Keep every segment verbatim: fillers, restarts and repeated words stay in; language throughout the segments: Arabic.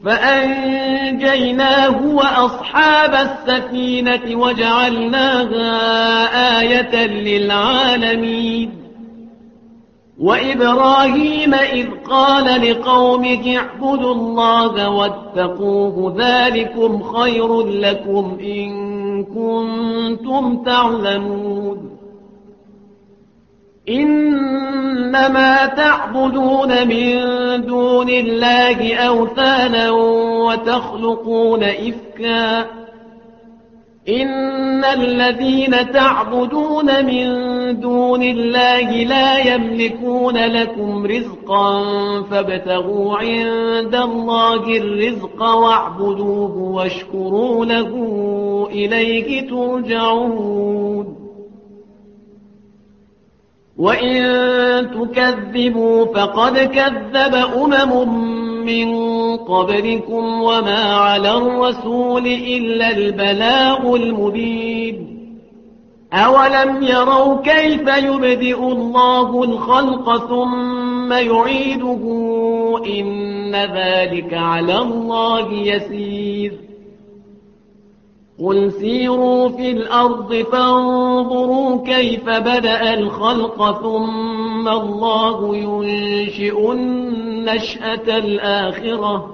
فأنجيناه وأصحاب السفينة وجعلناها آية للعالمين. وإبراهيم إذ قال لقومه اعبدوا الله واتقوه ذلكم خير لكم إن كنتم تعلمون. إنما تعبدون من دون الله أوثانا وتخلقون إفكا إن الذين تعبدون من دون الله لا يملكون لكم رزقا فابتغوا عند الله الرزق واعبدوه واشكروا له إليه ترجعون. وإن تكذبوا فقد كذب أمم من قبلكم وما على الرسول إلا البلاغ المبين. أولم يروا كيف يبدئ الله الخلق ثم يعيده إن ذلك على الله يسير. قل سيروا في الأرض فانظروا كيف بدأ الخلق ثم الله ينشئ النشأة الآخرة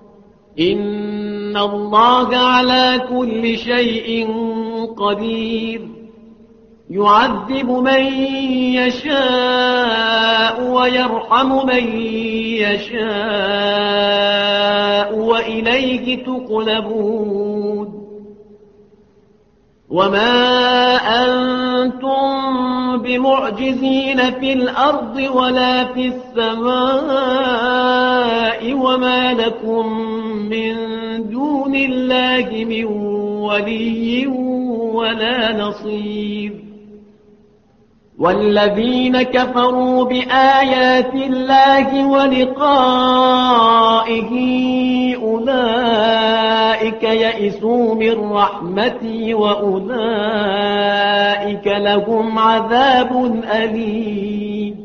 إن الله على كل شيء قدير. يعذب من يشاء ويرحم من يشاء وإليه تقلبون. وما أنتم بمعجزين في الأرض ولا في السماء وما لكم من دون الله من ولي ولا نصير. والذين كفروا بآيات الله ولقائه أولئك يئسوا من رحمتي وأولئك لهم عذاب أليم.